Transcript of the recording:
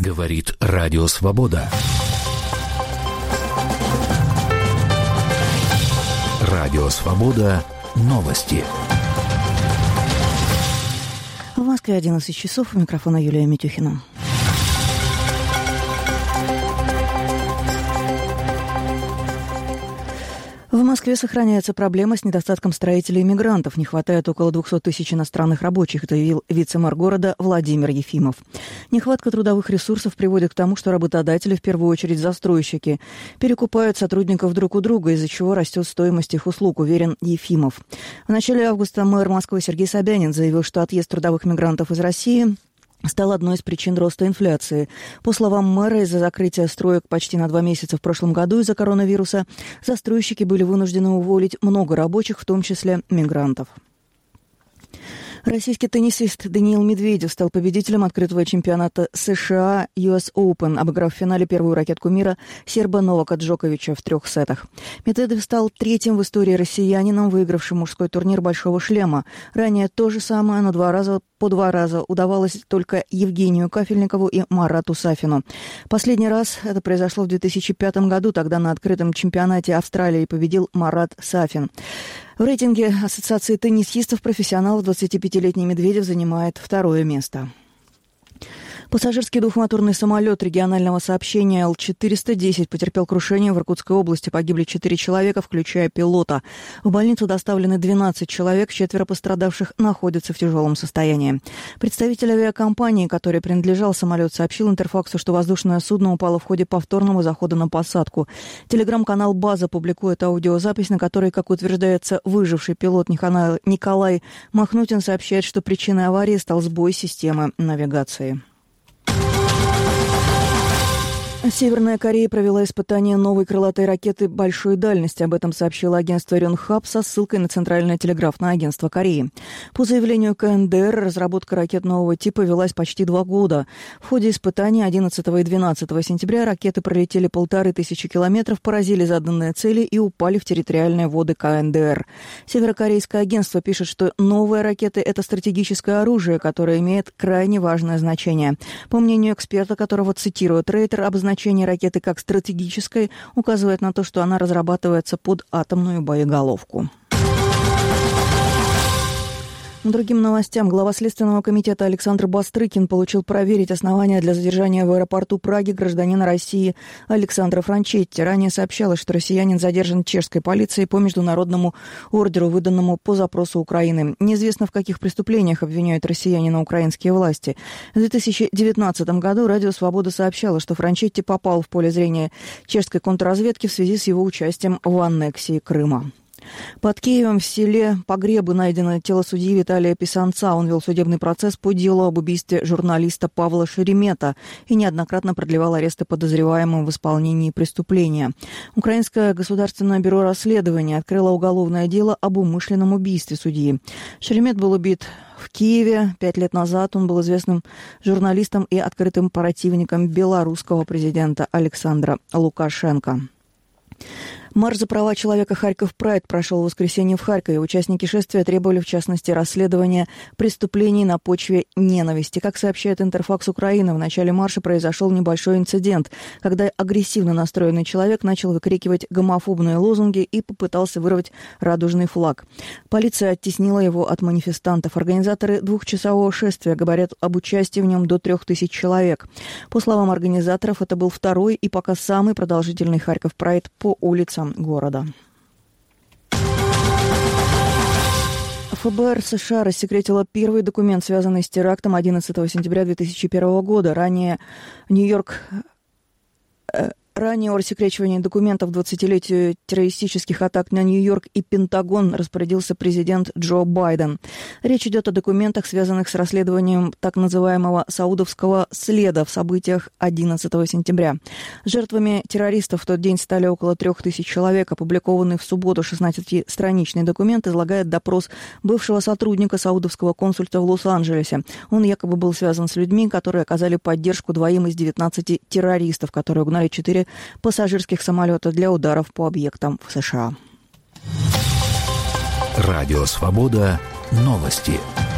Говорит Радио Свобода. Радио Свобода. Новости. В Москве 11 часов. У микрофона Юлия Митюхина. В Москве сохраняется проблема с недостатком строителей и мигрантов. Не хватает около 200 тысяч иностранных рабочих, заявил вице-мэр города Владимир Ефимов. Нехватка трудовых ресурсов приводит к тому, что работодатели, в первую очередь застройщики, перекупают сотрудников друг у друга, из-за чего растет стоимость их услуг, уверен Ефимов. В начале августа мэр Москвы Сергей Собянин заявил, что отъезд трудовых мигрантов из России стал одной из причин роста инфляции. По словам мэра, из-за закрытия строек почти на 2 месяца в прошлом году из-за коронавируса застройщики были вынуждены уволить много рабочих, в том числе мигрантов. Российский теннисист Даниил Медведев стал победителем открытого чемпионата США US Open, обыграв в финале первую ракетку мира серба Новака Джоковича в 3 сетах. Медведев стал 3-м в истории россиянином, выигравшим мужской турнир «Большого шлема». Ранее то же самое, но по два раза удавалось только Евгению Кафельникову и Марату Сафину. Последний раз это произошло в 2005 году, тогда на открытом чемпионате Австралии победил Марат Сафин. В рейтинге Ассоциации теннисистов-профессионалов 25-летний Медведев занимает 2-е место. Пассажирский двухмоторный самолет регионального сообщения Л-410 потерпел крушение в Иркутской области. Погибли 4 человека, включая пилота. В больницу доставлены 12 человек, 4 пострадавших находятся в тяжелом состоянии. Представитель авиакомпании, которой принадлежал самолет, сообщил Интерфаксу, что воздушное судно упало в ходе повторного захода на посадку. Телеграм-канал «База» публикует аудиозапись, на которой, как утверждается, выживший пилот Николай Махнутин сообщает, что причиной аварии стал сбой системы навигации. Северная Корея провела испытание новой крылатой ракеты большой дальности. Об этом сообщило агентство Рёнхап со ссылкой на Центральное телеграфное агентство Кореи. По заявлению КНДР, разработка ракет нового типа велась почти 2 года. В ходе испытаний 11 и 12 сентября ракеты пролетели 1500 километров, поразили заданные цели и упали в территориальные воды КНДР. Северокорейское агентство пишет, что новые ракеты – это стратегическое оружие, которое имеет крайне важное значение. По мнению эксперта, которого цитирует Рейтер, обозначение ракеты как стратегической указывает на то, что она разрабатывается под атомную боеголовку. Другим новостям. Глава Следственного комитета Александр Бастрыкин получил проверить основания для задержания в аэропорту Праги гражданина России Александра Франчетти. Ранее сообщалось, что россиянин задержан чешской полицией по международному ордеру, выданному по запросу Украины. Неизвестно, в каких преступлениях обвиняют россиянина украинские власти. В 2019 году Радио Свобода сообщало, что Франчетти попал в поле зрения чешской контрразведки в связи с его участием в аннексии Крыма. Под Киевом в селе Погребы найдено тело судьи Виталия Писанца. Он вел судебный процесс по делу об убийстве журналиста Павла Шеремета и неоднократно продлевал аресты подозреваемым в исполнении преступления. Украинское государственное бюро расследования открыло уголовное дело об умышленном убийстве судьи. Шеремет был убит в Киеве 5 лет назад. Он был известным журналистом и открытым противником белорусского президента Александра Лукашенко. Марш за права человека «Харьков Прайд» прошел в воскресенье в Харькове. Участники шествия требовали, в частности, расследования преступлений на почве ненависти. Как сообщает Интерфакс Украина, в начале марша произошел небольшой инцидент, когда агрессивно настроенный человек начал выкрикивать гомофобные лозунги и попытался вырвать радужный флаг. Полиция оттеснила его от манифестантов. Организаторы 2-часового шествия говорят об участии в нем до 3000 человек. По словам организаторов, это был 2-й и пока самый продолжительный «Харьков Прайд» по улицам города. ФБР США рассекретило первый документ, связанный с терактом 11 сентября 2001 года. Ранее о рассекречивании документов 20-летию террористических атак на Нью-Йорк и Пентагон распорядился президент Джо Байден. Речь идет о документах, связанных с расследованием так называемого «саудовского следа» в событиях 11 сентября. Жертвами террористов в тот день стали около 3000 человек. Опубликованный в субботу 16-страничный документ излагает допрос бывшего сотрудника саудовского консульства в Лос-Анджелесе. Он якобы был связан с людьми, которые оказали поддержку 2 из 19 террористов, которые угнали 4 пассажирских самолета для ударов по объектам в США. Радио Свобода. Новости.